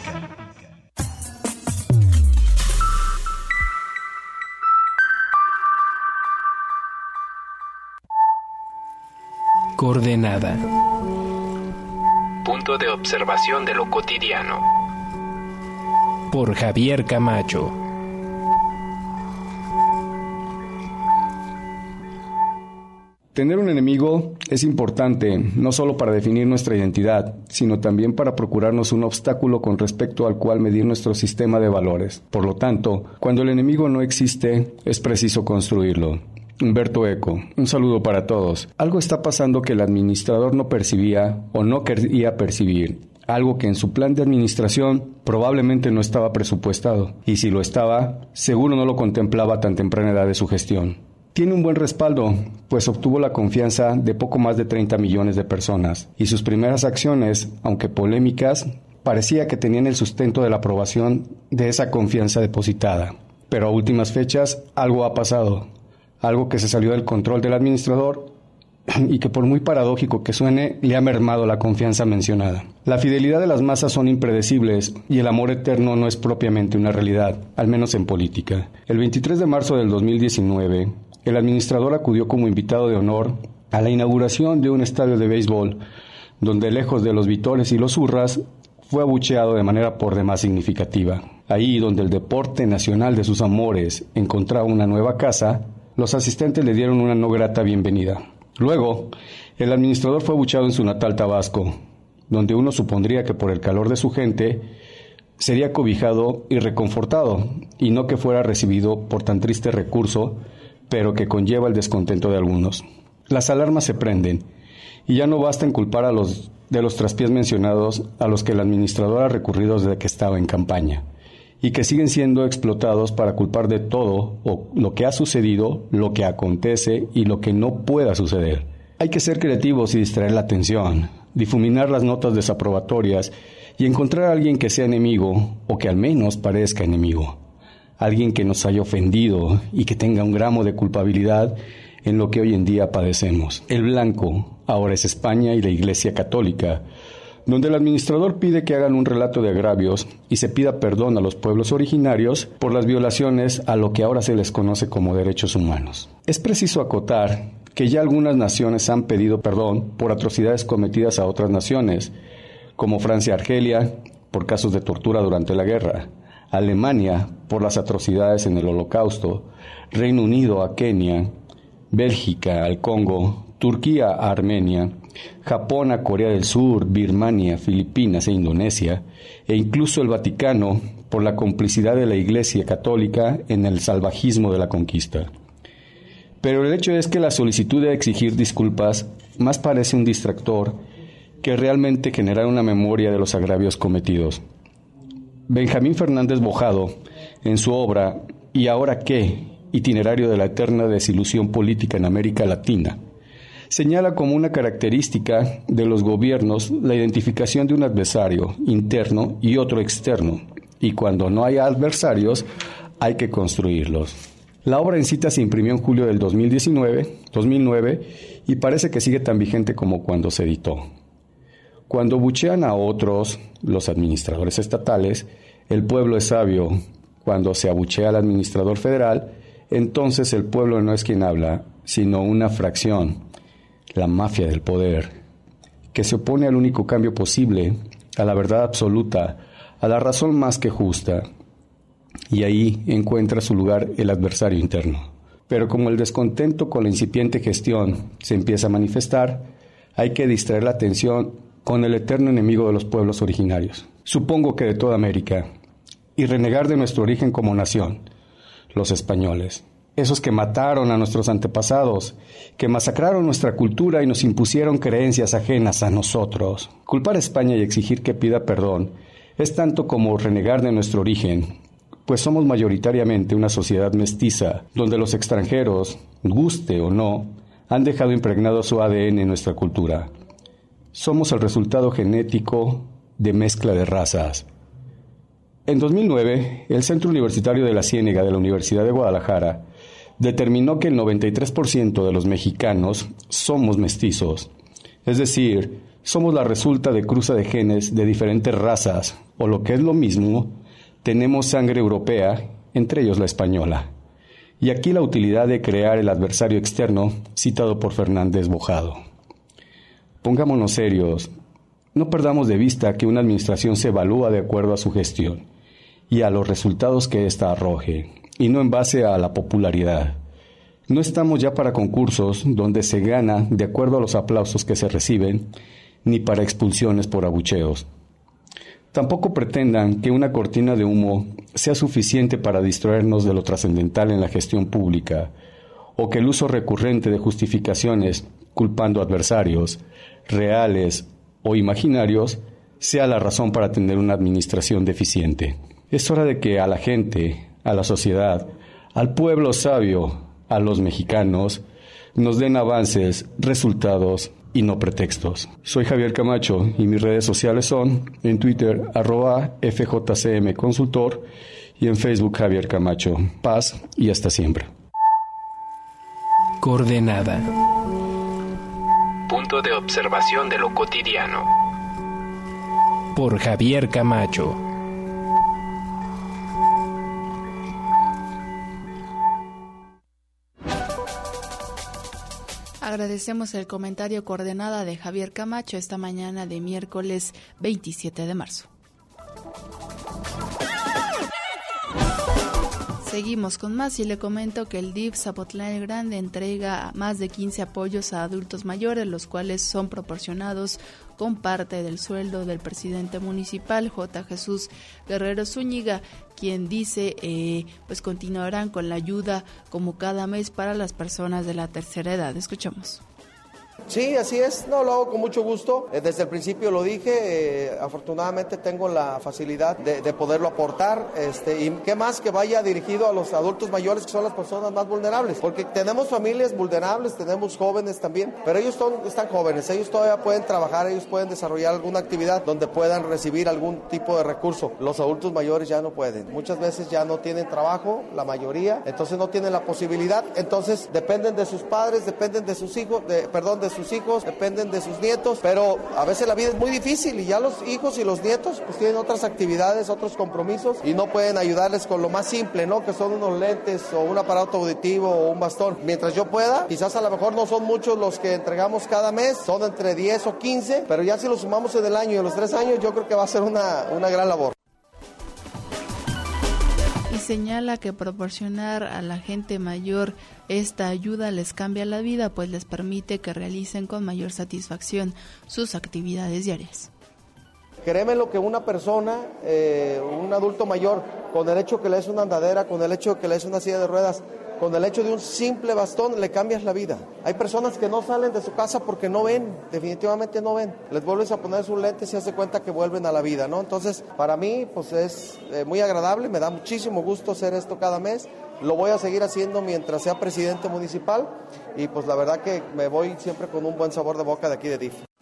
Coordenada. Punto de observación de lo cotidiano. por Javier Camacho. Tener un enemigo es importante, no solo para definir nuestra identidad, sino también para procurarnos un obstáculo con respecto al cual medir nuestro sistema de valores. Por lo tanto, cuando el enemigo no existe, es preciso construirlo. Humberto Eco, un saludo para todos. Algo está pasando que el administrador no percibía o no quería percibir. Algo que en su plan de administración probablemente no estaba presupuestado. Y si lo estaba, seguro no lo contemplaba a tan temprana edad de su gestión. Tiene un buen respaldo, pues obtuvo la confianza de poco más de treinta millones de personas, y sus primeras acciones, aunque polémicas, parecía que tenían el sustento de la aprobación de esa confianza depositada. Pero a últimas fechas, algo ha pasado, algo que se salió del control del administrador y que, por muy paradójico que suene, le ha mermado la confianza mencionada. La fidelidad de las masas son impredecibles y el amor eterno no es propiamente una realidad, al menos en política. El veintitrés de marzo del dos mil diecinueve, el administrador acudió como invitado de honor a la inauguración de un estadio de béisbol, donde lejos de los vítores y los hurras, fue abucheado de manera por demás significativa. Ahí donde el deporte nacional de sus amores encontraba una nueva casa, los asistentes le dieron una no grata bienvenida. Luego, el administrador fue abucheado en su natal Tabasco, donde uno supondría que por el calor de su gente sería cobijado y reconfortado, y no que fuera recibido por tan triste recurso, pero que conlleva el descontento de algunos. Las alarmas se prenden, y ya no basta en culpar a los de los traspiés mencionados a los que el administrador ha recurrido desde que estaba en campaña, y que siguen siendo explotados para culpar de todo o lo que ha sucedido, lo que acontece y lo que no pueda suceder. Hay que ser creativos y distraer la atención, difuminar las notas desaprobatorias y encontrar a alguien que sea enemigo o que al menos parezca enemigo. Alguien que nos haya ofendido y que tenga un gramo de culpabilidad en lo que hoy en día padecemos. El blanco ahora es España y la Iglesia Católica, donde el administrador pide que hagan un relato de agravios y se pida perdón a los pueblos originarios por las violaciones a lo que ahora se les conoce como derechos humanos. Es preciso acotar que ya algunas naciones han pedido perdón por atrocidades cometidas a otras naciones, como Francia y Argelia por casos de tortura durante la guerra, Alemania por las atrocidades en el Holocausto, Reino Unido a Kenia, Bélgica al Congo, Turquía a Armenia, Japón a Corea del Sur, Birmania, Filipinas e Indonesia, e incluso el Vaticano por la complicidad de la Iglesia Católica en el salvajismo de la conquista. Pero el hecho es que la solicitud de exigir disculpas más parece un distractor que realmente generar una memoria de los agravios cometidos. Benjamín Fernández Bojado, en su obra ¿Y ahora qué? Itinerario de la eterna desilusión política en América Latina, señala como una característica de los gobiernos la identificación de un adversario interno y otro externo, y cuando no hay adversarios, hay que construirlos. La obra en cita se imprimió en julio del dos mil diecinueve, dos mil nueve y parece que sigue tan vigente como cuando se editó. Cuando buchean a otros, los administradores estatales, el pueblo es sabio. Cuando se abuchea al administrador federal, entonces el pueblo no es quien habla, sino una fracción, la mafia del poder, que se opone al único cambio posible, a la verdad absoluta, a la razón más que justa. Y ahí encuentra su lugar el adversario interno. Pero como el descontento con la incipiente gestión se empieza a manifestar, hay que distraer la atención con el eterno enemigo de los pueblos originarios, supongo que de toda América, y renegar de nuestro origen como nación, los españoles, esos que mataron a nuestros antepasados, que masacraron nuestra cultura y nos impusieron creencias ajenas a nosotros. Culpar a España y exigir que pida perdón es tanto como renegar de nuestro origen, pues somos mayoritariamente una sociedad mestiza, donde los extranjeros, guste o no, han dejado impregnado su A D N en nuestra cultura. Somos el resultado genético de mezcla de razas. En dos mil nueve, el Centro Universitario de la Ciénega de la Universidad de Guadalajara determinó que el noventa y tres por ciento de los mexicanos somos mestizos, es decir, somos la resulta de cruza de genes de diferentes razas, o lo que es lo mismo, tenemos sangre europea, entre ellos la española. Y aquí la utilidad de crear el adversario externo citado por Fernández Bojado. Pongámonos serios, no perdamos de vista que una administración se evalúa de acuerdo a su gestión, y a los resultados que ésta arroje, y no en base a la popularidad. No estamos ya para concursos donde se gana de acuerdo a los aplausos que se reciben, ni para expulsiones por abucheos. Tampoco pretendan que una cortina de humo sea suficiente para distraernos de lo trascendental en la gestión pública, o que el uso recurrente de justificaciones culpando adversarios, reales o imaginarios, sea la razón para tener una administración deficiente. Es hora de que a la gente, a la sociedad, al pueblo sabio, a los mexicanos, nos den avances, resultados y no pretextos. Soy Javier Camacho y mis redes sociales son en Twitter arroba F J C M Consultor y en Facebook Javier Camacho. Paz y hasta siempre. Coordenada. Punto de observación de lo cotidiano. Por Javier Camacho. Agradecemos el comentario Coordenada de Javier Camacho esta mañana de miércoles veintisiete de marzo. Seguimos con más y le comento que el D I F Zapotlán el Grande entrega más de quince apoyos a adultos mayores, los cuales son proporcionados con parte del sueldo del presidente municipal, J. Jesús Guerrero Zúñiga, quien dice eh, pues continuarán con la ayuda como cada mes para las personas de la tercera edad. Escuchamos. Sí, así es, no, lo hago con mucho gusto, eh, desde el principio lo dije, eh, afortunadamente tengo la facilidad de, de poderlo aportar, este, y qué más que vaya dirigido a los adultos mayores, que son las personas más vulnerables, porque tenemos familias vulnerables, tenemos jóvenes también, pero ellos son, están jóvenes, ellos todavía pueden trabajar, ellos pueden desarrollar alguna actividad donde puedan recibir algún tipo de recurso. Los adultos mayores ya no pueden, muchas veces ya no tienen trabajo, la mayoría, entonces no tienen la posibilidad, entonces dependen de sus padres, dependen de sus hijos, de, perdón, de sus hijos, dependen de sus nietos, pero a veces la vida es muy difícil y ya los hijos y los nietos pues tienen otras actividades, otros compromisos y no pueden ayudarles con lo más simple, ¿no? Que son unos lentes o un aparato auditivo o un bastón. Mientras yo pueda, quizás a lo mejor no son muchos los que entregamos cada mes, son entre diez o quince, pero ya si lo sumamos en el año y en los tres años, yo creo que va a ser una, una gran labor. Y señala que proporcionar a la gente mayor esta ayuda les cambia la vida, pues les permite que realicen con mayor satisfacción sus actividades diarias. Créeme lo que una persona, eh, un adulto mayor, con el hecho que le es una andadera, con el hecho que le es una silla de ruedas, con el hecho de un simple bastón, le cambias la vida. Hay personas que no salen de su casa porque no ven, definitivamente no ven. Les vuelves a poner sus lentes y se hace cuenta que vuelven a la vida, ¿no? Entonces, para mí, pues es eh, muy agradable, me da muchísimo gusto hacer esto cada mes. Lo voy a seguir haciendo mientras sea presidente municipal y pues la verdad que me voy siempre con un buen sabor de boca de aquí de D I F.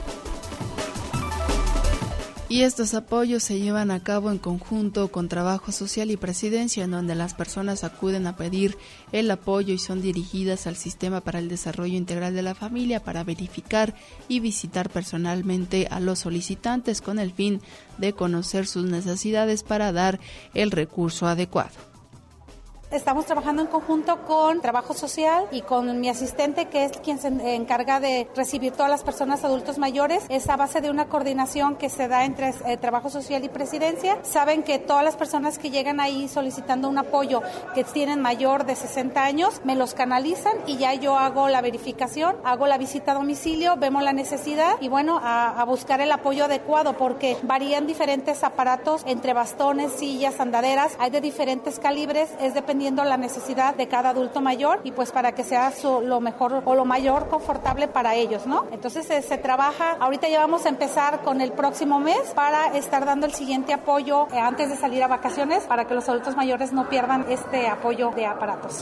Y estos apoyos se llevan a cabo en conjunto con Trabajo Social y Presidencia, en donde las personas acuden a pedir el apoyo y son dirigidas al Sistema para el Desarrollo Integral de la Familia para verificar y visitar personalmente a los solicitantes con el fin de conocer sus necesidades para dar el recurso adecuado. Estamos trabajando en conjunto con Trabajo Social y con mi asistente, que es quien se encarga de recibir todas las personas adultos mayores. Es a base de una coordinación que se da entre eh, Trabajo Social y Presidencia. Saben que todas las personas que llegan ahí solicitando un apoyo, que tienen mayor de sesenta años, me los canalizan y ya yo hago la verificación, hago la visita a domicilio, vemos la necesidad y bueno, a, a buscar el apoyo adecuado, porque varían diferentes aparatos entre bastones, sillas, andaderas, hay de diferentes calibres, es dependiendo la necesidad de cada adulto mayor y pues para que sea su, lo mejor o lo mayor confortable para ellos, ¿no? Entonces eh, se trabaja, ahorita ya vamos a empezar con el próximo mes para estar dando el siguiente apoyo eh, antes de salir a vacaciones para que los adultos mayores no pierdan este apoyo de aparatos.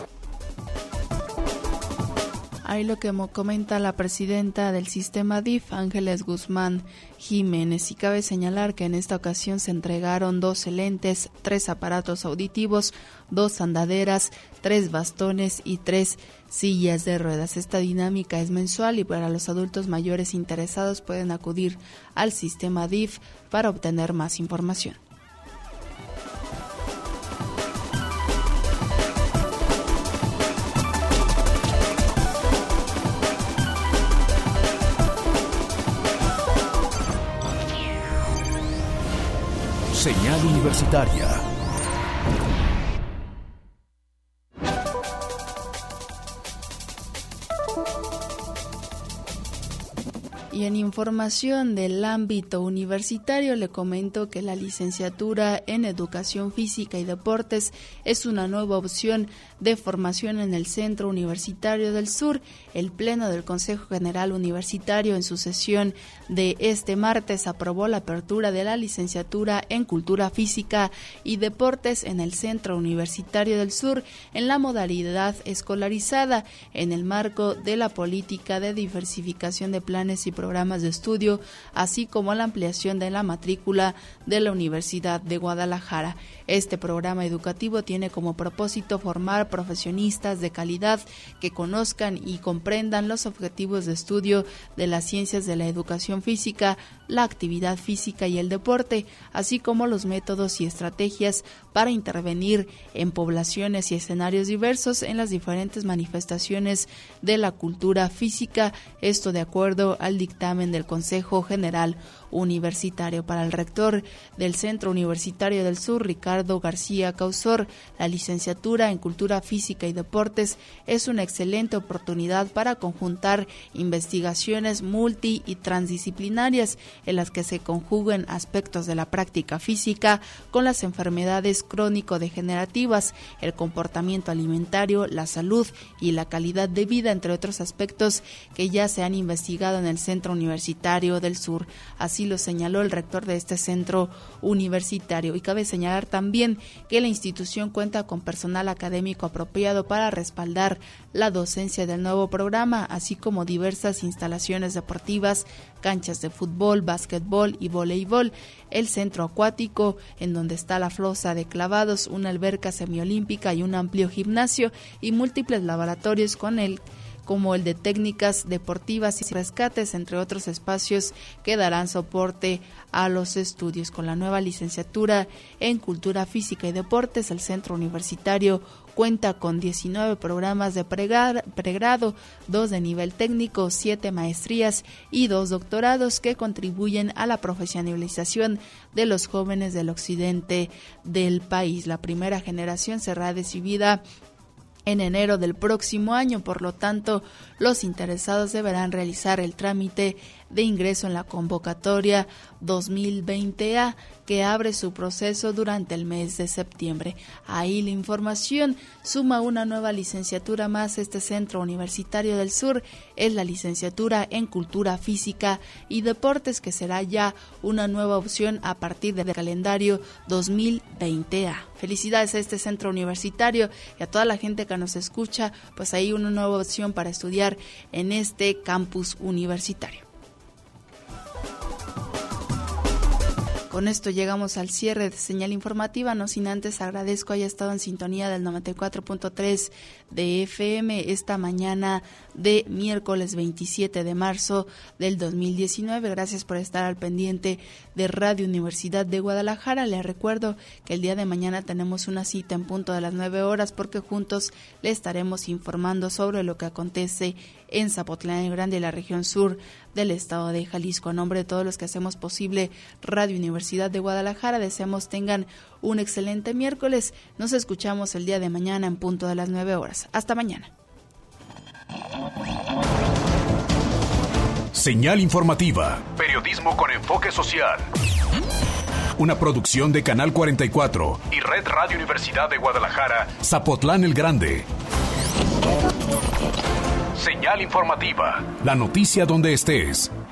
Ahí lo que comenta la presidenta del sistema D I F, Ángeles Guzmán Jiménez, y cabe señalar que en esta ocasión se entregaron doce lentes, tres aparatos auditivos, dos andaderas, tres bastones y tres sillas de ruedas. Esta dinámica es mensual y para los adultos mayores interesados pueden acudir al sistema D I F para obtener más información. Señal Universitaria Y en información del ámbito universitario le comento que la licenciatura en Educación Física y Deportes es una nueva opción de formación en el Centro Universitario del Sur. El Pleno del Consejo General Universitario en su sesión de este martes aprobó la apertura de la licenciatura en Cultura Física y Deportes en el Centro Universitario del Sur en la modalidad escolarizada en el marco de la política de diversificación de planes y programas de estudio, así como la ampliación de la matrícula de la Universidad de Guadalajara. Este programa educativo tiene como propósito formar profesionistas de calidad que conozcan y comprendan los objetivos de estudio de las ciencias de la educación física, la actividad física y el deporte, así como los métodos y estrategias para intervenir en poblaciones y escenarios diversos en las diferentes manifestaciones de la cultura física, esto de acuerdo al dictamen del Consejo General Universitario. Para el rector del Centro Universitario del Sur, Ricardo García Causor, la licenciatura en Cultura Física y Deportes es una excelente oportunidad para conjuntar investigaciones multi y transdisciplinarias en las que se conjuguen aspectos de la práctica física con las enfermedades crónico-degenerativas, el comportamiento alimentario, la salud y la calidad de vida, entre otros aspectos que ya se han investigado en el Centro Universitario del Sur. Así lo señaló el rector de este centro universitario. Y cabe señalar también que la institución cuenta con personal académico apropiado para respaldar la docencia del nuevo programa, así como diversas instalaciones deportivas, canchas de fútbol, básquetbol y voleibol, el centro acuático, en donde está la fosa de clavados, una alberca semiolímpica y un amplio gimnasio, y múltiples laboratorios con el como el de técnicas deportivas y rescates, entre otros espacios que darán soporte a los estudios. Con la nueva licenciatura en Cultura Física y Deportes, el Centro Universitario cuenta con diecinueve programas de pregrado, dos de nivel técnico, siete maestrías y dos doctorados que contribuyen a la profesionalización de los jóvenes del occidente del país. La primera generación será recibida en enero del próximo año, por lo tanto, los interesados deberán realizar el trámite de ingreso en la convocatoria dos mil veinte A, que abre su proceso durante el mes de septiembre. Ahí la información. Suma una nueva licenciatura más este Centro Universitario del Sur, es la licenciatura en Cultura Física y Deportes, que será ya una nueva opción a partir del calendario dos mil veinte A. Felicidades a este centro universitario y a toda la gente que nos escucha, pues ahí una nueva opción para estudiar en este campus universitario. Con esto llegamos al cierre de Señal Informativa, no sin antes agradezco haya estado en sintonía del noventa y cuatro punto tres de F M esta mañana de miércoles veintisiete de marzo del dos mil diecinueve. Gracias por estar al pendiente de Radio Universidad de Guadalajara. Les recuerdo que el día de mañana tenemos una cita en punto de las nueve horas, porque juntos le estaremos informando sobre lo que acontece en Zapotlán el Grande y la región sur del estado de Jalisco. A nombre de todos los que hacemos posible Radio Universidad de Guadalajara, deseamos tengan un excelente miércoles. Nos escuchamos el día de mañana en punto de las nueve horas. Hasta mañana. Señal Informativa. Periodismo con enfoque social. Una producción de Canal cuarenta y cuatro y Red Radio Universidad de Guadalajara, Zapotlán el Grande. Señal Informativa. La noticia donde estés.